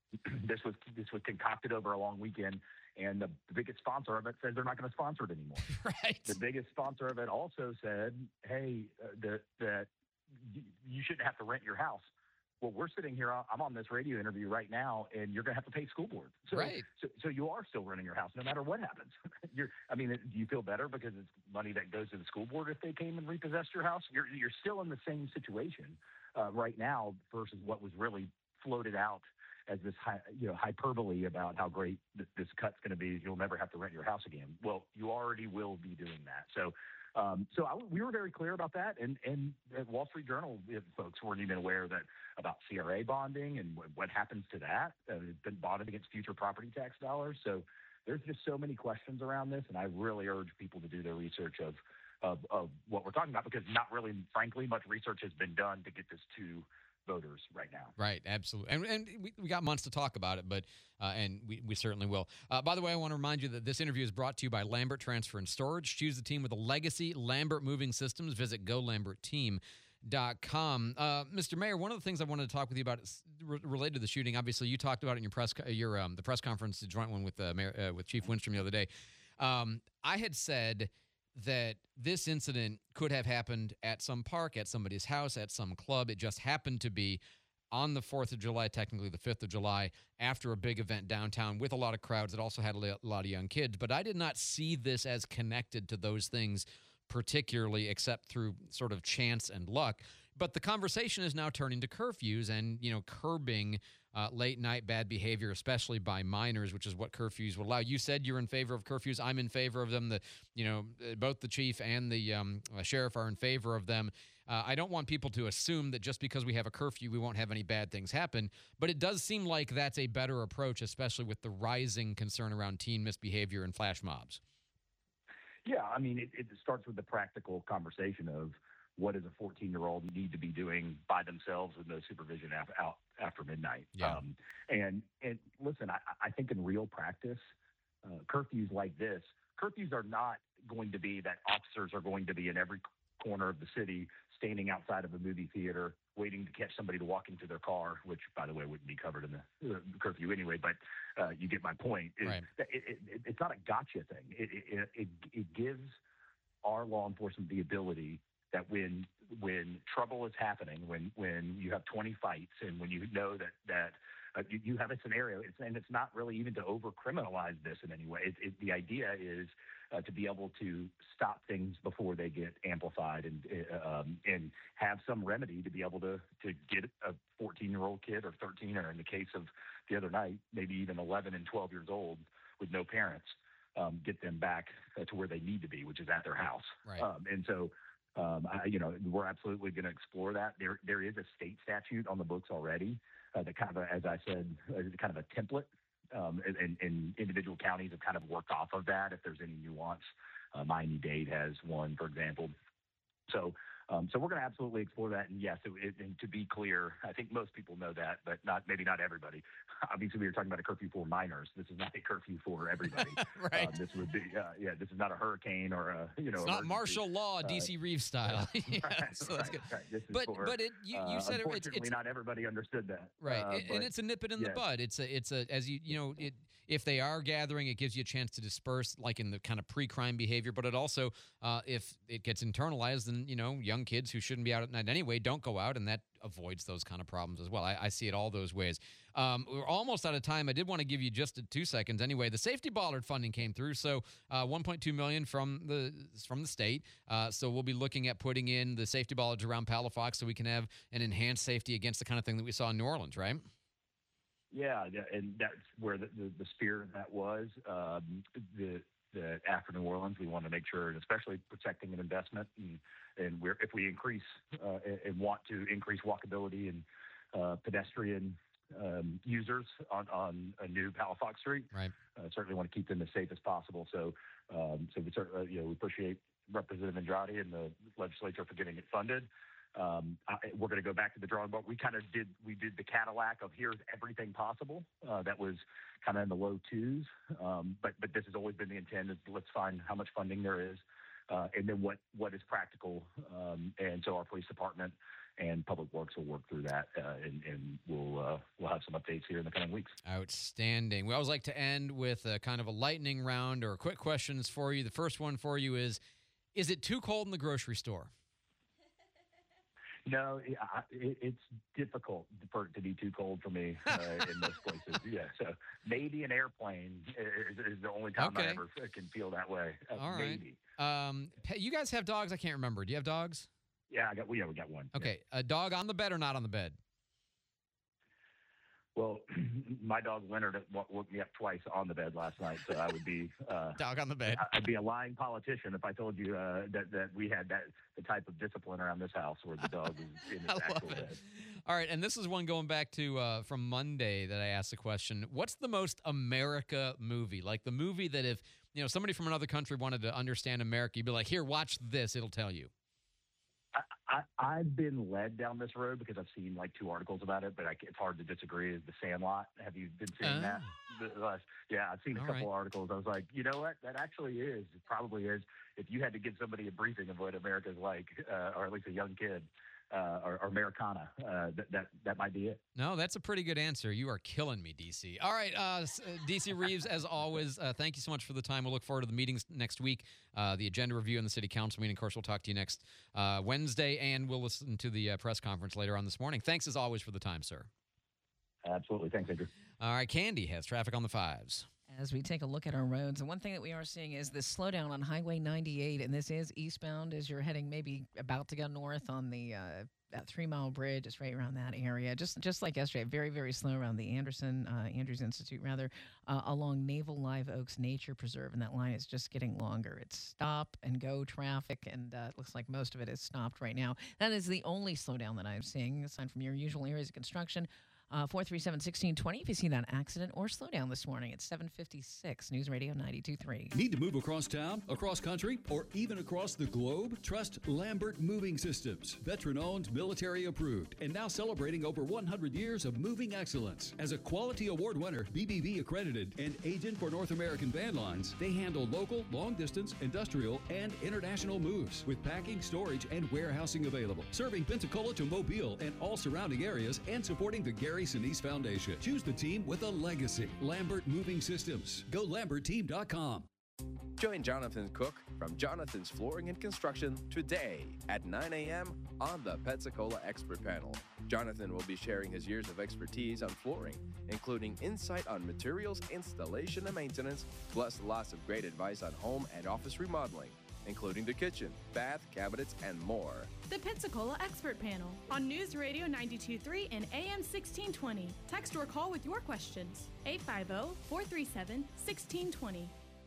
this was this was concocted over a long weekend, and the, the biggest sponsor of it says they're not going to sponsor it anymore. Right. The biggest sponsor of it also said, "Hey, uh, that that y- you shouldn't have to rent your house." Well, we're sitting here. I'm on this radio interview right now, and you're going to have to pay school board. So, Right. so, so you are still renting your house, no matter what happens. You're, I mean, do you feel better because it's money that goes to the school board if they came and repossessed your house? You're, you're still in the same situation uh, right now versus what was really floated out as this, hy- you know, hyperbole about how great th- this cut's going to be. You'll never have to rent your house again. Well, you already will be doing that. So. Um, so I, we were very clear about that, and and at Wall Street Journal, we had folks weren't even aware that about C R A bonding and w- what happens to that. Uh, it's been bonded against future property tax dollars. So there's just so many questions around this, and I really urge people to do their research of of, of what we're talking about, because not really, frankly, much research has been done to get this to voters right now. Right, absolutely. And, and we, we got months to talk about it, but uh, and we, we certainly will. Uh, by the way, I want to remind you that this interview is brought to you by Lambert Transfer and Storage. Choose the team with a legacy. Lambert Moving Systems. Visit go lambert team dot com. Uh, Mister Mayor, one of the things I wanted to talk with you about is re- related to the shooting. Obviously, you talked about it in your press co- your um, the press conference, the joint one with uh, Mayor, uh, with Chief Winstrom the other day. Um, I had said that this incident could have happened at some park, at somebody's house, at some club. It just happened to be on the fourth of July, technically the fifth of July, after a big event downtown with a lot of crowds that also had a lot of young kids. But I did not see this as connected to those things particularly, except through sort of chance and luck. But the conversation is now turning to curfews and, you know, curbing uh, late night bad behavior, especially by minors, which is what curfews will allow. You said you're in favor of curfews. I'm in favor of them. The, you know, both the chief and the um, uh, sheriff are in favor of them. Uh, I don't want people to assume that just because we have a curfew, we won't have any bad things happen. But it does seem like that's a better approach, especially with the rising concern around teen misbehavior and flash mobs. Yeah, I mean, it, it starts with the practical conversation of what does a fourteen-year-old need to be doing by themselves with no supervision af- out after midnight. Yeah. Um, and and listen, I, I think in real practice, uh, curfews like this, curfews are not going to be that officers are going to be in every corner of the city standing outside of a movie theater waiting to catch somebody to walk into their car, which, by the way, wouldn't be covered in the uh, curfew anyway. But uh, you get my point. Is Right. that it, it, it, it's not a gotcha thing. It, it, it, it gives our law enforcement the ability that when when trouble is happening, when when you have twenty fights, and when you know that that uh, you, you have a scenario, it's, and it's not really even to over criminalize this in any way. It, it, the idea is uh, to be able to stop things before they get amplified, and uh, um, and have some remedy to be able to to get a fourteen year old kid or thirteen, or in the case of the other night, maybe even eleven and twelve years old with no parents, um, get them back uh, to where they need to be, which is at their house. Right. Um, and so. Um, I, you know, we're absolutely going to explore that. There, there is a state statute on the books already uh, that kind of, as I said, is kind of a template, um, and, and, and individual counties have kind of worked off of that. If there's any nuance, uh, Miami-Dade has one, for example. So, um, so we're going to absolutely explore that. And yes, it, it, and to be clear, I think most people know that, but not maybe not everybody. Obviously, we were talking about a curfew for minors. This is not a curfew for everybody. Right. Um, this would be, uh, yeah, this is not a hurricane or a, you know, It's not emergency. martial law, D C Uh, Reeves style. Yeah, right, so that's good. right, right. This is But for, but it you, you uh, said it, it's, unfortunately, it's not everybody understood that. right, Uh, and- and but it's a nip it in the yes. bud. It's a it's a as you you know it if they are gathering, it gives you a chance to disperse, like in the kind of pre-crime behavior. But it also, uh, if it gets internalized, then you know young kids who shouldn't be out at night anyway don't go out, and that avoids those kind of problems as well. I, I see it all those ways. Um, we're almost out of time. I did want to give you just two seconds anyway. The safety bollard funding came through, so uh, one point two million dollars from the from the state. Uh, so we'll be looking at putting in the safety bollards around Palafox so we can have an enhanced safety against the kind of thing that we saw in New Orleans, right? Yeah, yeah, and that's where the, the, the spirit of that was. Um, the the after New Orleans, we want to make sure, and especially protecting an investment, and and we're, if we increase uh, and, and want to increase walkability and uh, pedestrian um, users on, on a new Palafox Street, right? Uh, certainly want to keep them as safe as possible. So, um, so we certainly, you know, we appreciate Representative Andrade and the legislature for getting it funded. Um, I, we're going to go back to the drawing board. We kind of did, we did the Cadillac of here's everything possible. Uh, that was kind of in the low twos. Um, but, but this has always been the intent is let's find how much funding there is. Uh, and then what, what is practical. Um, and so our police department and Public Works will work through that, uh, and, and we'll uh, we'll have some updates here in the coming weeks. Outstanding. We always like to end with a kind of a lightning round or quick questions for you. The first one for you is, is it too cold in the grocery store? No, I- it, it's difficult for it to be too cold for me uh, in most places. Yeah, so maybe an airplane is, is the only time Okay. I ever can feel that way. Uh, All right. Maybe. Um, pe- you guys have dogs? I can't remember. Do you have dogs? Yeah, I got. Yeah, we got one. Okay. A dog on the bed or not on the bed? Well, my dog Leonard wo- woke me up twice on the bed last night, so I would be uh, dog on the bed. I- I'd be a lying politician if I told you uh, that that we had that the type of discipline around this house where the dog is in I its love actual it. bed. All right, and this is one going back to uh, from Monday that I asked the question. What's the most America movie? Like the movie that if you know somebody from another country wanted to understand America, you'd be like, here, watch this. It'll tell you. I, I've been led down this road because I've seen like two articles about it, but I, it's hard to disagree. Is The Sandlot? Have you been seeing that? The last- yeah, I've seen a All couple right. articles. I was like, you know what? That actually is. It probably is. If you had to give somebody a briefing of what America's like, uh, or at least a young kid, uh, or, or Americana, uh, that, that that might be it. No, that's a pretty good answer. You are killing me, D C. All right, uh, s- uh, D C Reeves, as always, uh, thank you so much for the time. We'll look forward to the meetings next week, uh, the agenda review and the city council meeting. Of course, we'll talk to you next uh, Wednesday, and we'll listen to the uh, press conference later on this morning. Thanks, as always, for the time, sir. Absolutely. Thanks, Andrew. All right, Candy has traffic on the fives. As we take a look at our roads, and one thing that we are seeing is this slowdown on Highway ninety-eight, and this is eastbound as you're heading maybe about to go north on the uh, that Three Mile Bridge. It's right around that area, just just like yesterday, very very slow around the Anderson uh, Andrews Institute rather uh, along Naval Live Oaks Nature Preserve, and that line is just getting longer. It's stop and go traffic, and uh, it looks like most of it is stopped right now. That is the only slowdown that I'm seeing, aside from your usual areas of construction. Uh, four three seven, one six two zero if you see that accident or slowdown this morning at seven fifty-six, News Radio ninety-two point three. Need to move across town, across country, or even across the globe? Trust Lambert Moving Systems. Veteran-owned, military-approved, and now celebrating over one hundred years of moving excellence. As a quality award winner, B B B accredited, and agent for North American Van Lines, they handle local, long-distance, industrial, and international moves with packing, storage, and warehousing available. Serving Pensacola to Mobile and all surrounding areas and supporting the Gary Sinise Foundation. Choose the team with a legacy. Lambert Moving Systems. Go Lambert Team dot com. Join Jonathan Cook from Jonathan's Flooring and Construction today at nine a.m. on the Pensacola Expert Panel. Jonathan will be sharing his years of expertise on flooring, including insight on materials, installation, and maintenance, plus lots of great advice on home and office remodeling, including the kitchen, bath, cabinets, and more. The Pensacola Expert Panel on News Radio ninety-two point three and A M sixteen twenty. Text or call with your questions. eight five zero, four three seven, one six two zero.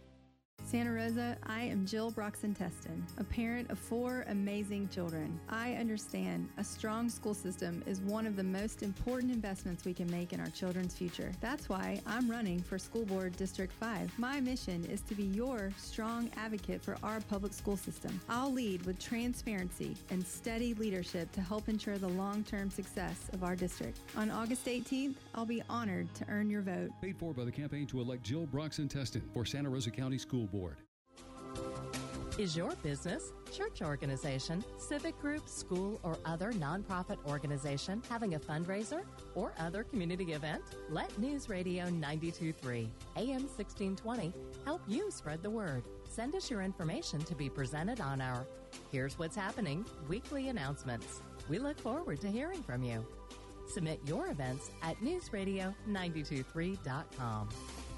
Santa Rosa, I am Jill Broxton-Teston, a parent of four amazing children. I understand a strong school system is one of the most important investments we can make in our children's future. That's why I'm running for School Board District five. My mission is to be your strong advocate for our public school system. I'll lead with transparency and steady leadership to help ensure the long-term success of our district. On August eighteenth, I'll be honored to earn your vote. Paid for by the campaign to elect Jill Broxton-Teston for Santa Rosa County School Board. Is your business, church organization, civic group, school, or other nonprofit organization having a fundraiser or other community event? Let News Radio ninety-two point three, A M sixteen twenty help you spread the word. Send us your information to be presented on our Here's What's Happening weekly announcements. We look forward to hearing from you. Submit your events at news radio nine two three dot com.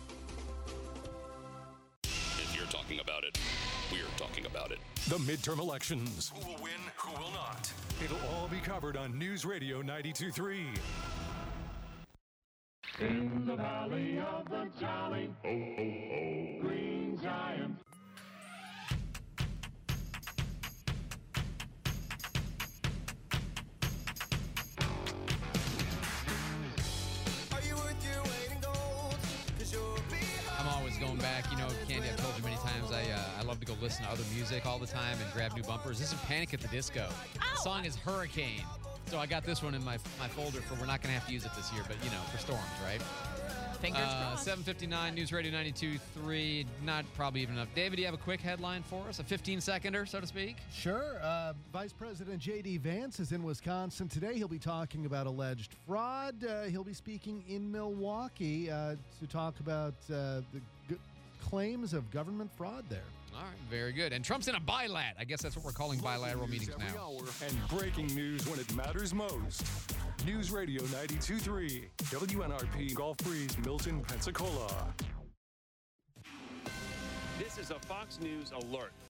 If you're talking about it, we're talking about it. The midterm elections. Who will win, who will not? It'll all be covered on News Radio ninety-two point three. In the valley of the jolly, ho, ho, ho, green giant. I'm always going back. You know, Candy, I've told you many times, I uh, I love to go listen to other music all the time and grab new bumpers. This is Panic at the Disco. The song is Hurricane. So I got this one in my my folder for we're not going to have to use it this year, but, you know, for storms, right? Fingers uh, crossed. seven fifty-nine, News Radio ninety-two point three. Not probably even enough. David, do you have a quick headline for us? A fifteen-seconder, so to speak? Sure. Uh, Vice President J D. Vance is in Wisconsin today. He'll be talking about alleged fraud. Uh, he'll be speaking in Milwaukee uh, to talk about uh, the g- claims of government fraud there. All right, very good. And Trump's in a bilat. I guess that's what we're calling bilateral meetings Every now. hour and breaking news when it matters most. News Radio ninety-two point three, W N R P, Gulf Breeze, Milton, Pensacola. This is a Fox News alert.